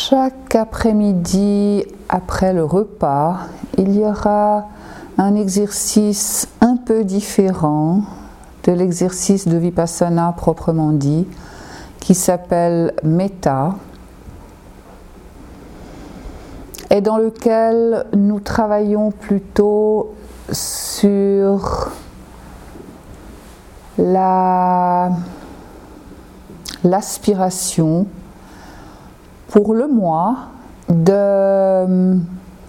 chaque après-midi, après le repas, il y aura un exercice un peu différent de l'exercice de Vipassana proprement dit, qui s'appelle Metta, et dans lequel nous travaillons plutôt sur l'aspiration pour le moi de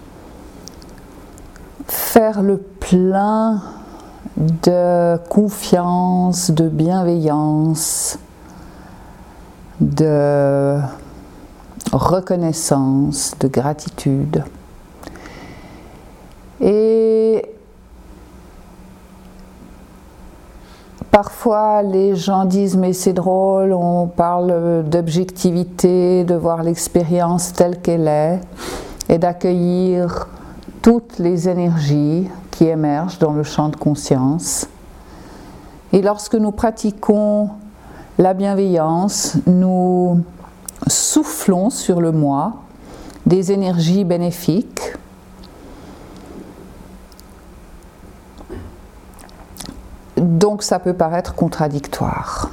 faire le plein de confiance, de bienveillance, de reconnaissance, de gratitude. Et parfois les gens disent mais c'est drôle, on parle d'objectivité, de voir l'expérience telle qu'elle est et d'accueillir toutes les énergies qui émergent dans le champ de conscience. Et lorsque nous pratiquons la bienveillance, nous soufflons sur le moi des énergies bénéfiques. Donc ça peut paraître contradictoire.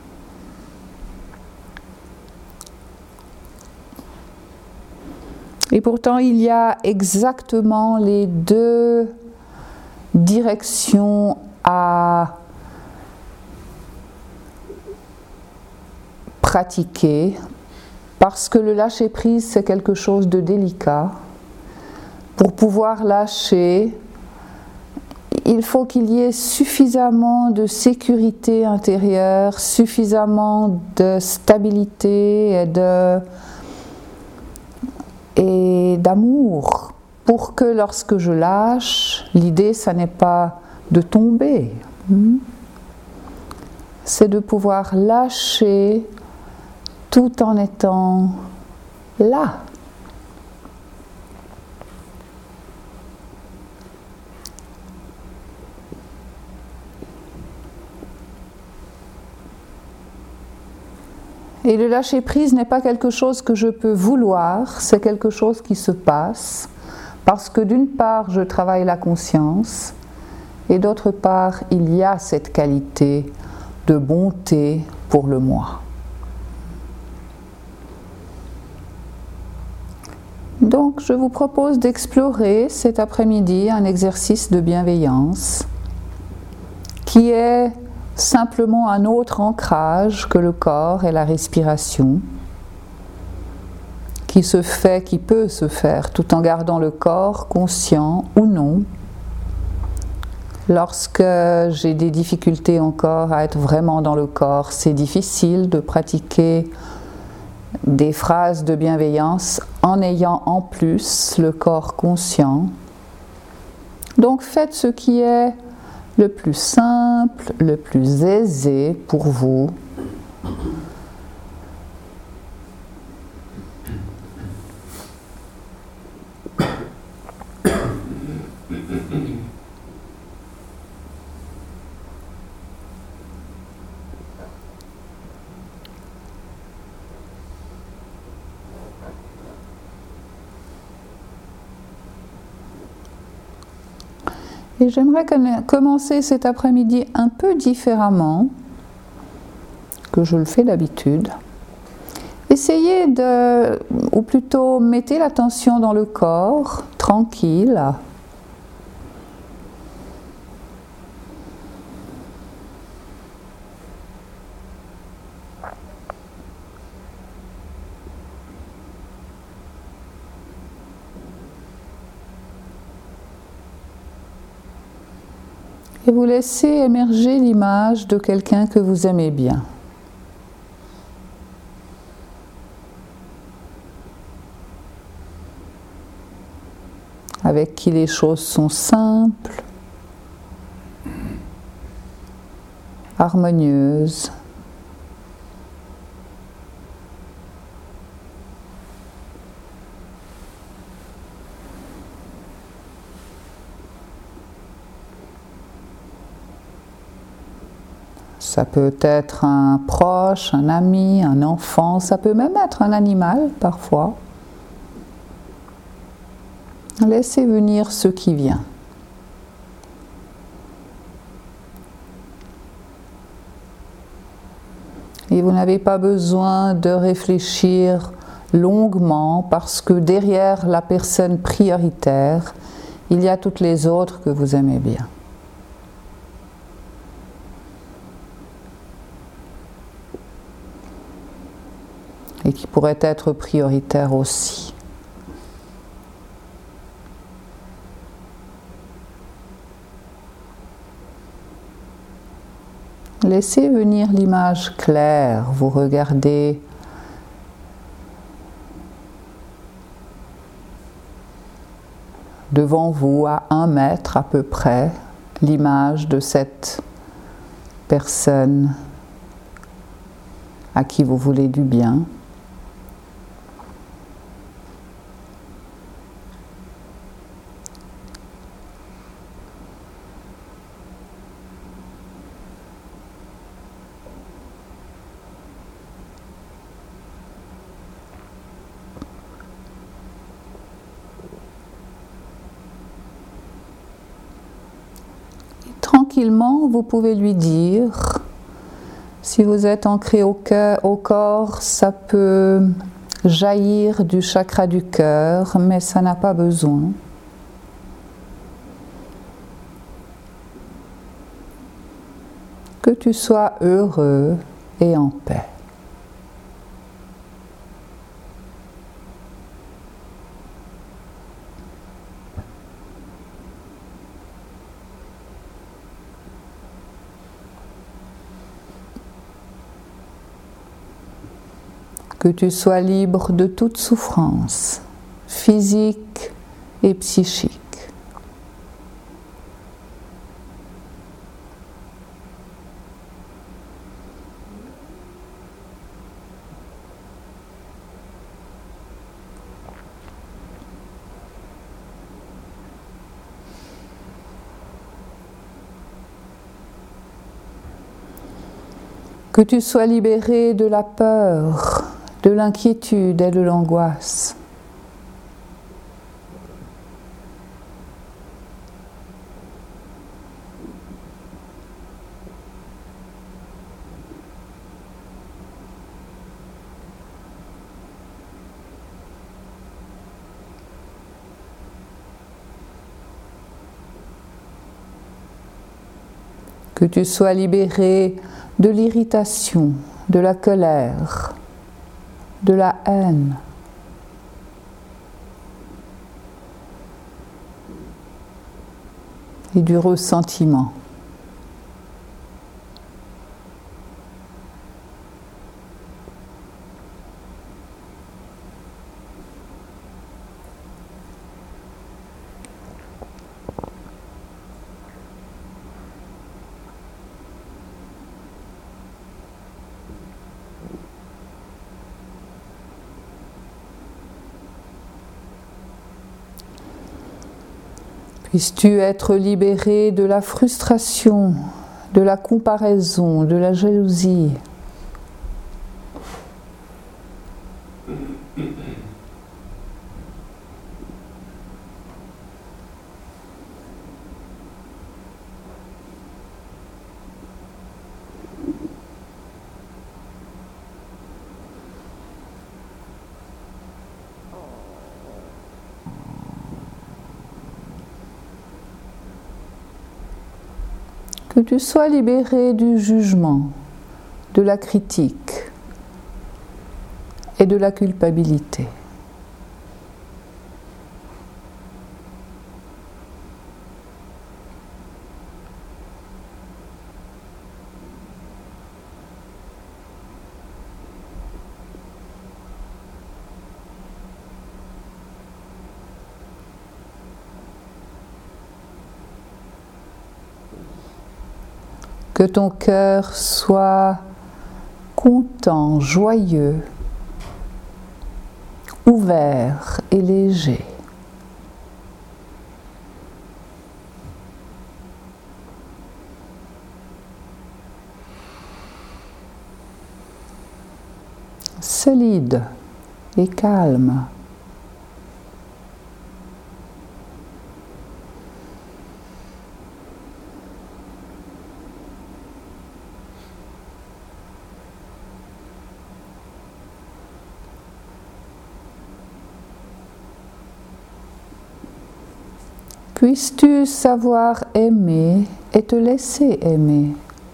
Et pourtant il y a exactement les deux directions à pratiquer, parce que le lâcher-prise c'est quelque chose de délicat. Pour pouvoir lâcher, il faut qu'il y ait suffisamment de sécurité intérieure, suffisamment de stabilité et d'amour pour que lorsque je lâche, l'idée ça n'est pas de tomber, c'est de pouvoir lâcher tout en étant là. Et le lâcher-prise n'est pas quelque chose que je peux vouloir, c'est quelque chose qui se passe, parce que d'une part, je travaille la conscience, et d'autre part, il y a cette qualité de bonté pour le moi. Donc, je vous propose d'explorer cet après-midi un exercice de bienveillance qui est simplement un autre ancrage que le corps et la respiration, qui peut se faire tout en gardant le corps conscient ou non. Lorsque j'ai des difficultés encore à être vraiment dans le corps, c'est difficile de pratiquer des phrases de bienveillance en ayant en plus le corps conscient. Donc faites ce qui est le plus simple, le plus aisé pour vous. Et j'aimerais commencer cet après-midi un peu différemment que je le fais d'habitude. Essayez ou plutôt mettez l'attention dans le corps, tranquille. Et vous laissez émerger l'image de quelqu'un que vous aimez bien. Avec qui les choses sont simples, harmonieuses. Ça peut être un proche, un ami, un enfant, ça peut même être un animal parfois. Laissez venir ce qui vient. Et vous n'avez pas besoin de réfléchir longuement parce que derrière la personne prioritaire, il y a toutes les autres que vous aimez bien. Et qui pourraient être prioritaires aussi. Laissez venir l'image claire, vous regardez devant vous à 1 mètre à peu près l'image de cette personne à qui vous voulez du bien. Tranquillement, vous pouvez lui dire, si vous êtes ancré au corps, ça peut jaillir du chakra du cœur, mais ça n'a pas besoin. Que tu sois heureux et en paix. Que tu sois libre de toute souffrance, physique et psychique. Que tu sois libéré de la peur, de l'inquiétude et de l'angoisse. Que tu sois libéré de l'irritation, de la colère, de la haine. Et du ressentiment. Puisses-tu être libéré de la frustration, de la comparaison, de la jalousie. Que tu sois libéré du jugement, de la critique et de la culpabilité. Que ton cœur soit content, joyeux, ouvert et léger. Solide et calme. Puisses-tu savoir aimer et te laisser aimer.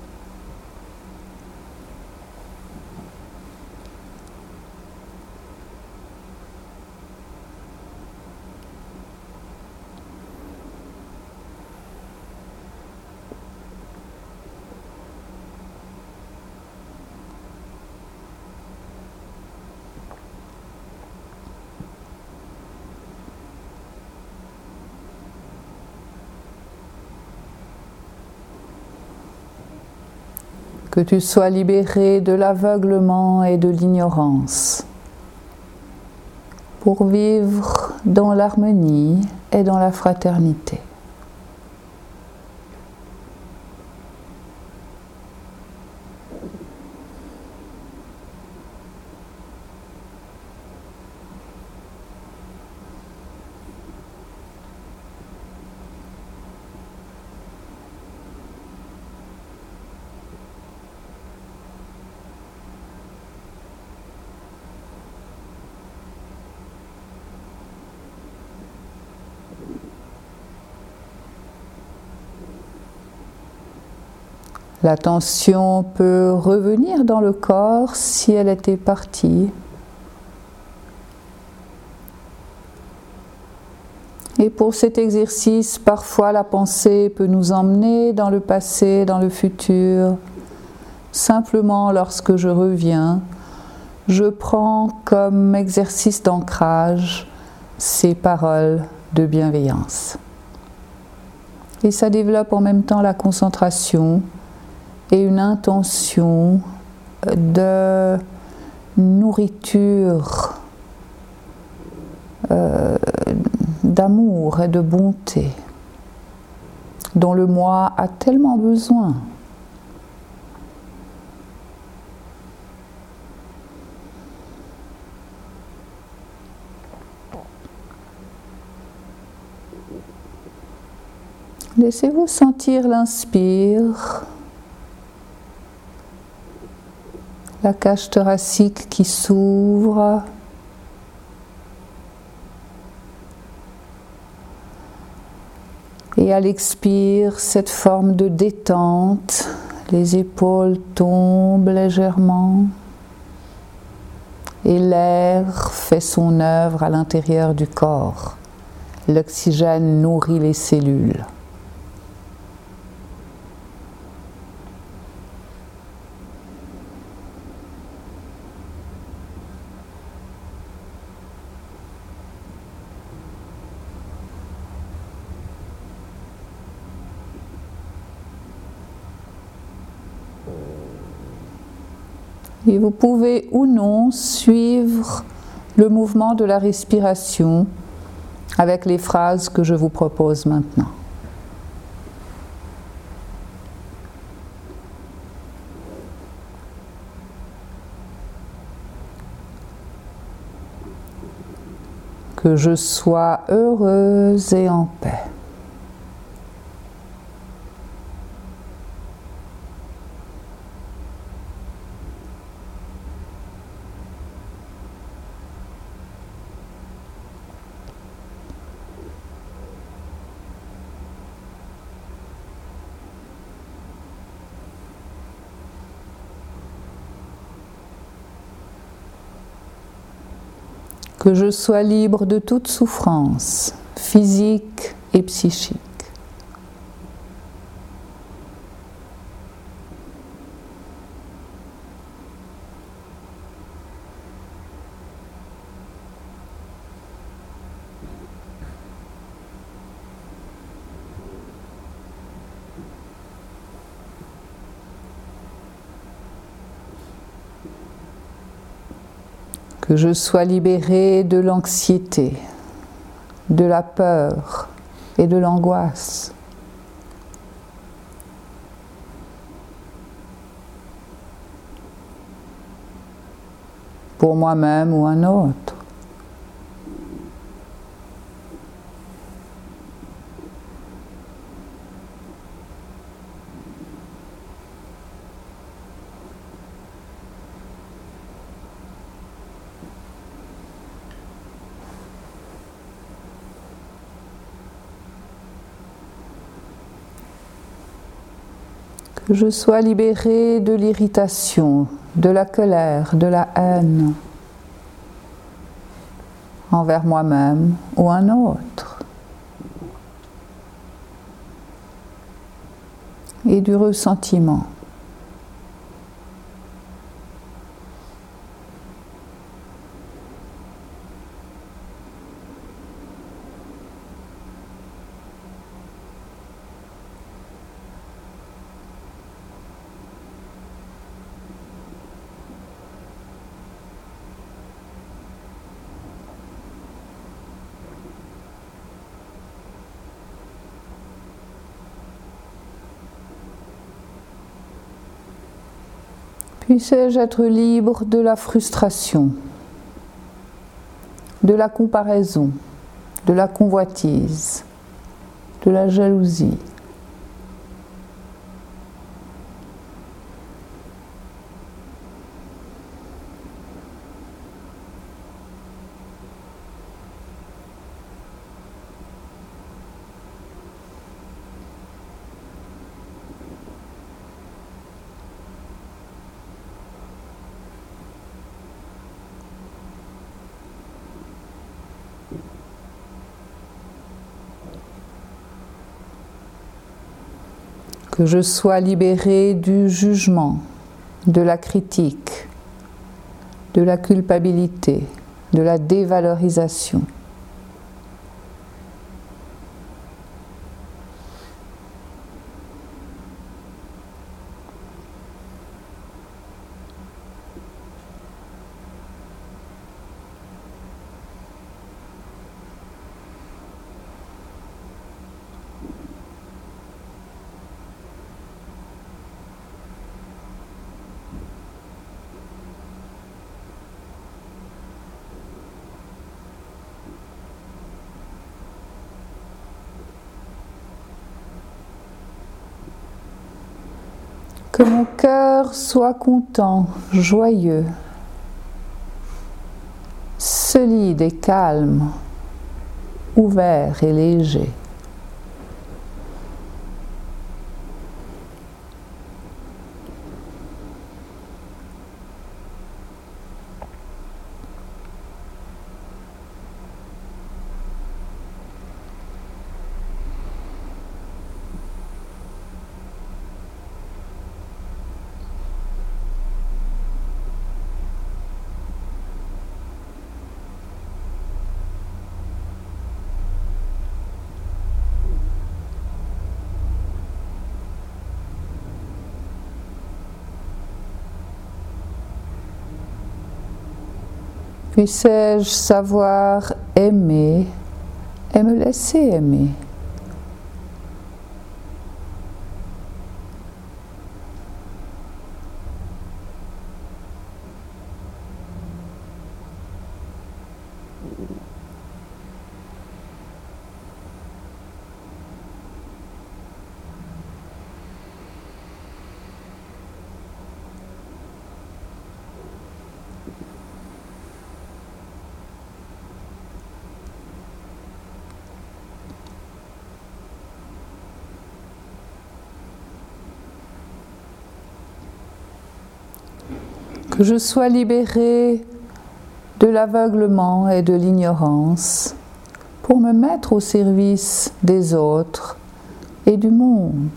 Que tu sois libéré de l'aveuglement et de l'ignorance pour vivre dans l'harmonie et dans la fraternité. La tension peut revenir dans le corps si elle était partie. Et pour cet exercice, parfois la pensée peut nous emmener dans le passé, dans le futur. Simplement, lorsque je reviens, je prends comme exercice d'ancrage ces paroles de bienveillance. Et ça développe en même temps la concentration et une intention de nourriture, d'amour et de bonté dont le moi a tellement besoin. Laissez-vous sentir l'inspire, la cage thoracique qui s'ouvre, et à l'expire, cette forme de détente, les épaules tombent légèrement et l'air fait son œuvre à l'intérieur du corps. L'oxygène nourrit les cellules. Et vous pouvez ou non suivre le mouvement de la respiration avec les phrases que je vous propose maintenant. Que je sois heureuse et en paix. Que je sois libre de toute souffrance, physique et psychique. Que je sois libérée de l'anxiété, de la peur et de l'angoisse. Pour moi-même ou un autre. Que je sois libérée de l'irritation, de la colère, de la haine envers moi-même ou un autre. Et du ressentiment. Puissais-je être libre de la frustration, de la comparaison, de la convoitise, de la jalousie. Que je sois libérée du jugement, de la critique, de la culpabilité, de la dévalorisation. Que mon cœur soit content, joyeux, solide et calme, ouvert et léger. Puissais-je savoir aimer et me laisser aimer. Que je sois libérée de l'aveuglement et de l'ignorance pour me mettre au service des autres et du monde.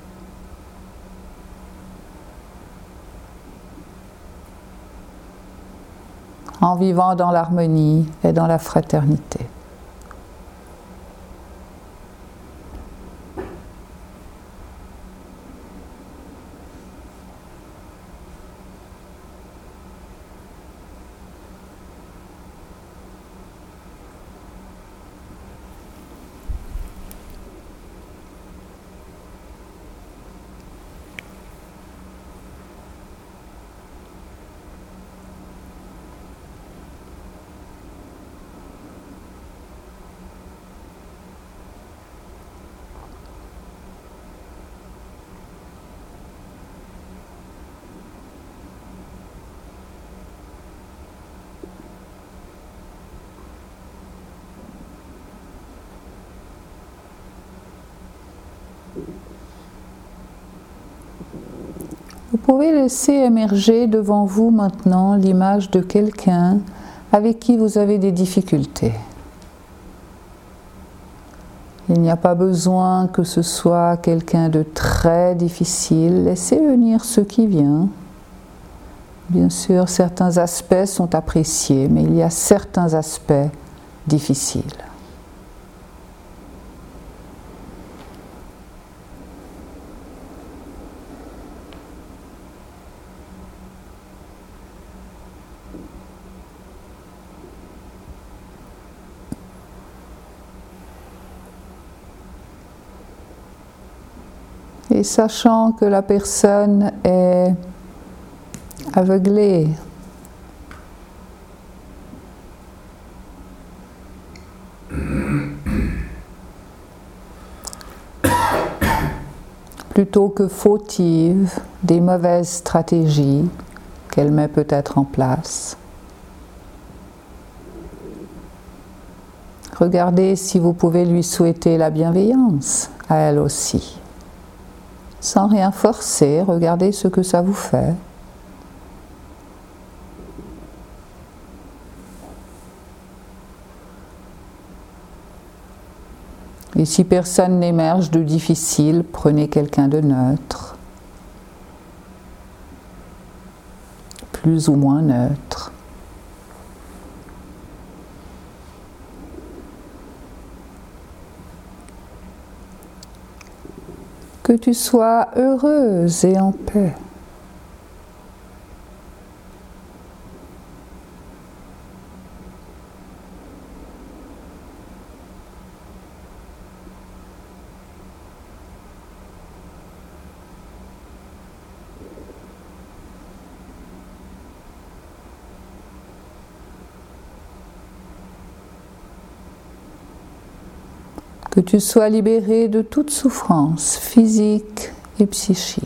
En vivant dans l'harmonie et dans la fraternité. Vous pouvez laisser émerger devant vous maintenant l'image de quelqu'un avec qui vous avez des difficultés. Il n'y a pas besoin que ce soit quelqu'un de très difficile. Laissez venir ce qui vient. Bien sûr, certains aspects sont appréciés, mais il y a certains aspects difficiles. Et sachant que la personne est aveuglée, plutôt que fautive des mauvaises stratégies qu'elle met peut-être en place, regardez si vous pouvez lui souhaiter la bienveillance à elle aussi. Sans rien forcer, regardez ce que ça vous fait. Et si personne n'émerge de difficile, prenez quelqu'un de neutre, plus ou moins neutre. Que tu sois heureuse et en paix. Que tu sois libéré de toute souffrance physique et psychique.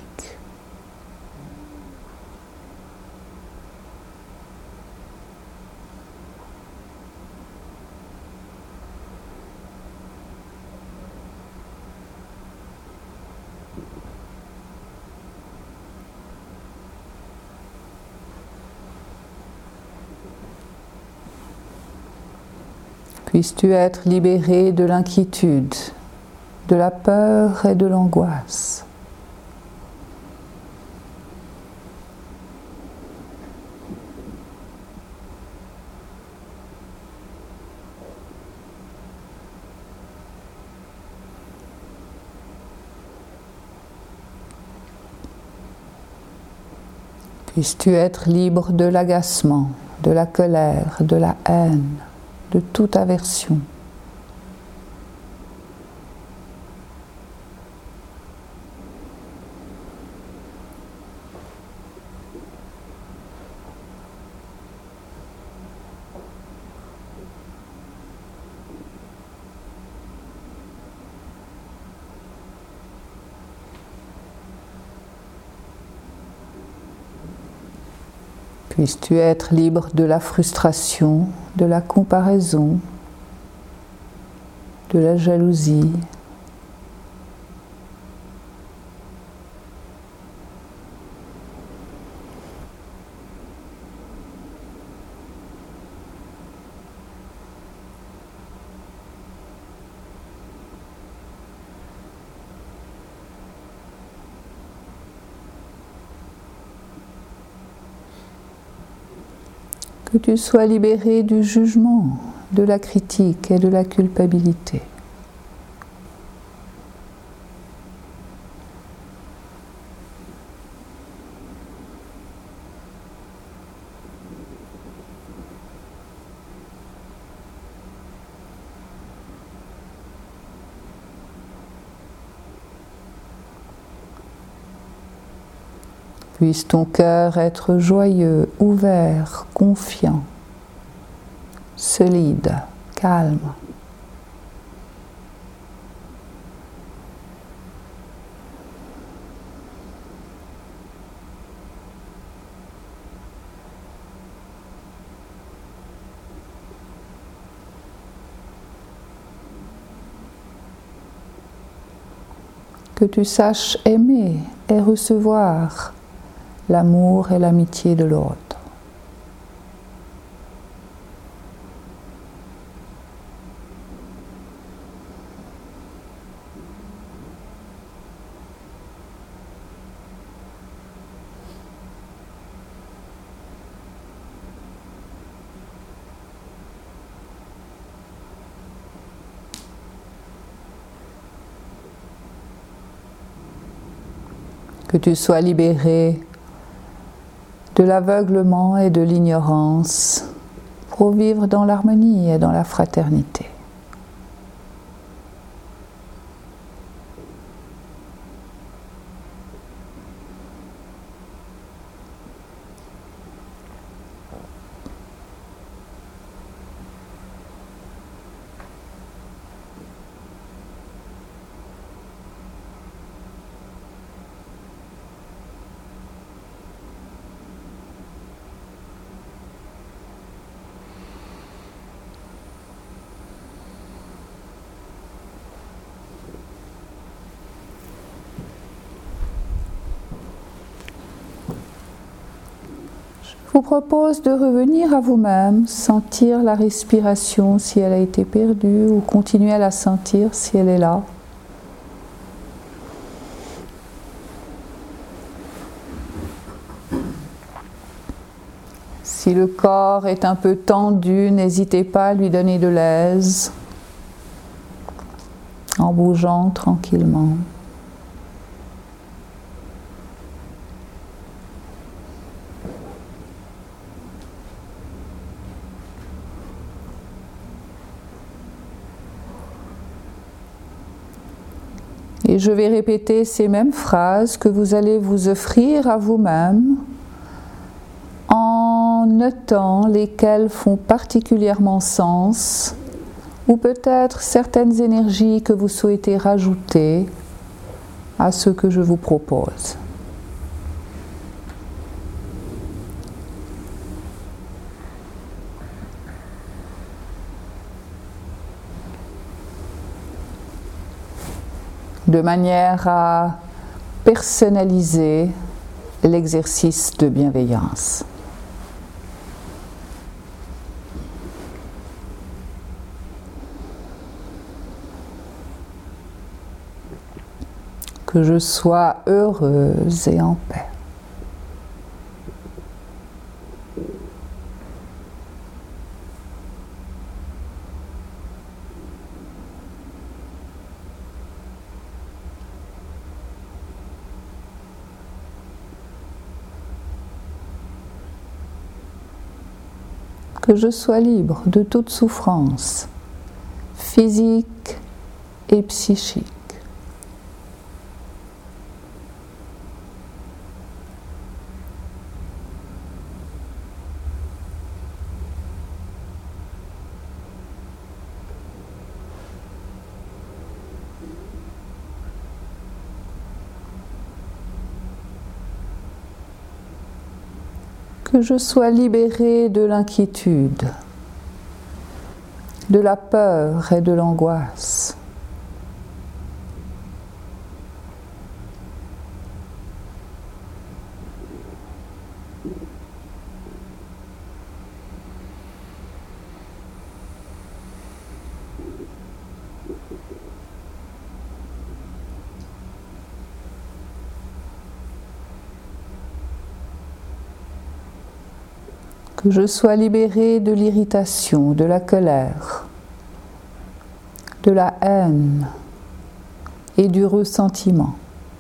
Puisses-tu être libéré de l'inquiétude, de la peur et de l'angoisse. Puisses-tu être libre de l'agacement, de la colère, de la haine, de toute aversion. Puisses-tu être libre de la frustration, de la comparaison, de la jalousie. Que tu sois libéré du jugement, de la critique et de la culpabilité. Puisse ton cœur être joyeux, ouvert, confiant, solide, calme. Que tu saches aimer et recevoir l'amour et l'amitié de l'autre. Que tu sois libéré de l'aveuglement et de l'ignorance pour vivre dans l'harmonie et dans la fraternité. Je vous propose de revenir à vous-même, sentir la respiration si elle a été perdue ou continuer à la sentir si elle est là. Si le corps est un peu tendu, n'hésitez pas à lui donner de l'aise en bougeant tranquillement. Et je vais répéter ces mêmes phrases que vous allez vous offrir à vous-même en notant lesquelles font particulièrement sens ou peut-être certaines énergies que vous souhaitez rajouter à ce que je vous propose. De manière à personnaliser l'exercice de bienveillance. Que je sois heureuse et en paix. Que je sois libre de toute souffrance, physique et psychique. Que je sois libérée de l'inquiétude, de la peur et de l'angoisse. Que je sois libérée de l'irritation, de la colère, de la haine et du ressentiment.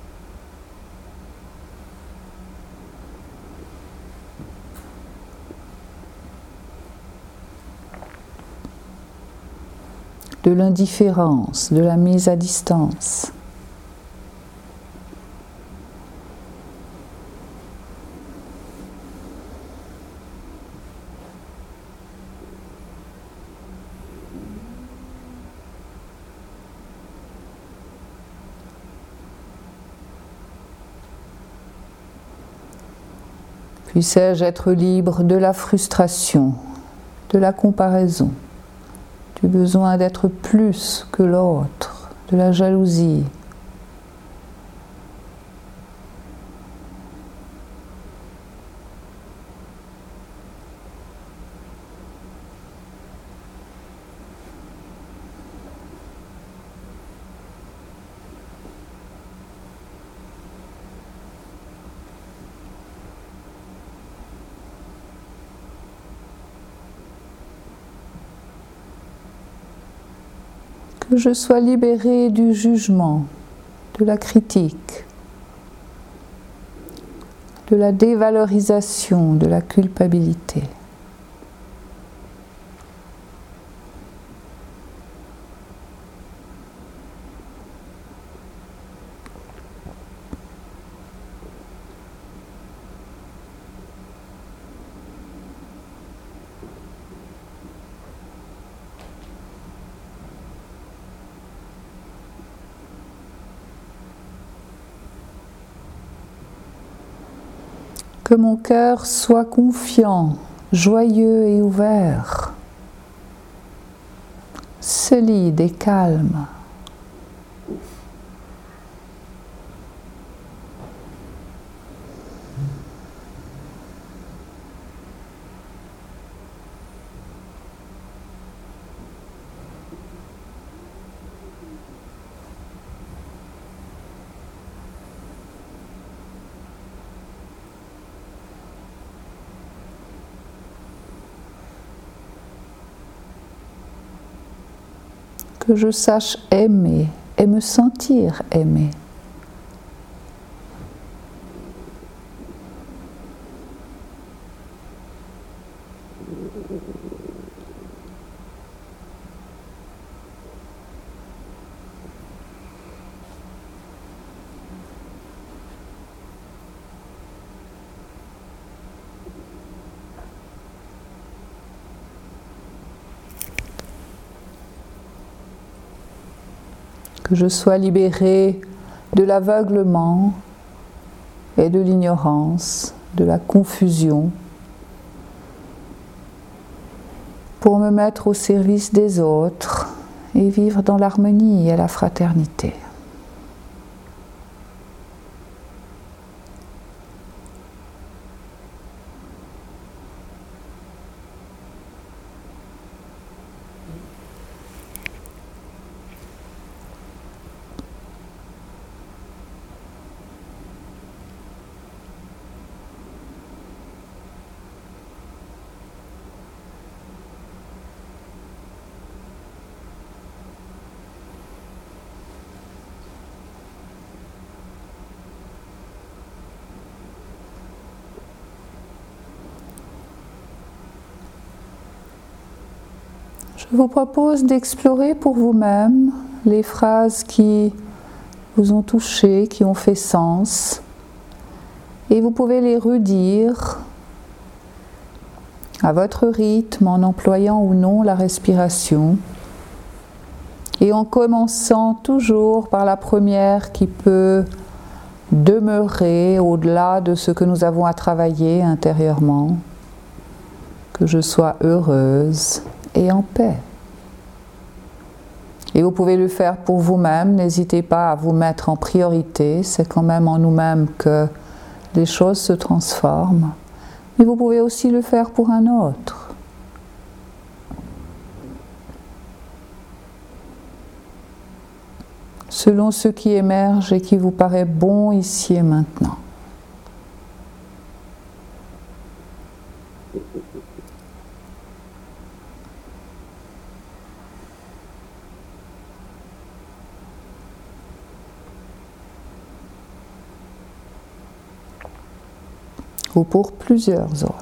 De l'indifférence, de la mise à distance. Puissais-je être libre de la frustration, de la comparaison, du besoin d'être plus que l'autre, de la jalousie. Que je sois libérée du jugement, de la critique, de la dévalorisation, de la culpabilité. Que mon cœur soit confiant, joyeux et ouvert, solide et calme. Que je sache aimer et me sentir aimée. Que je sois libérée de l'aveuglement et de l'ignorance, de la confusion, pour me mettre au service des autres et vivre dans l'harmonie et la fraternité. Je vous propose d'explorer pour vous-même les phrases qui vous ont touché, qui ont fait sens, et vous pouvez les redire à votre rythme en employant ou non la respiration et en commençant toujours par la première qui peut demeurer au-delà de ce que nous avons à travailler intérieurement, que je sois heureuse et en paix. Et vous pouvez le faire pour vous-même, n'hésitez pas à vous mettre en priorité, c'est quand même en nous-mêmes que les choses se transforment. Mais vous pouvez aussi le faire pour un autre. Selon ce qui émerge et qui vous paraît bon ici et maintenant. Ou pour plusieurs autres.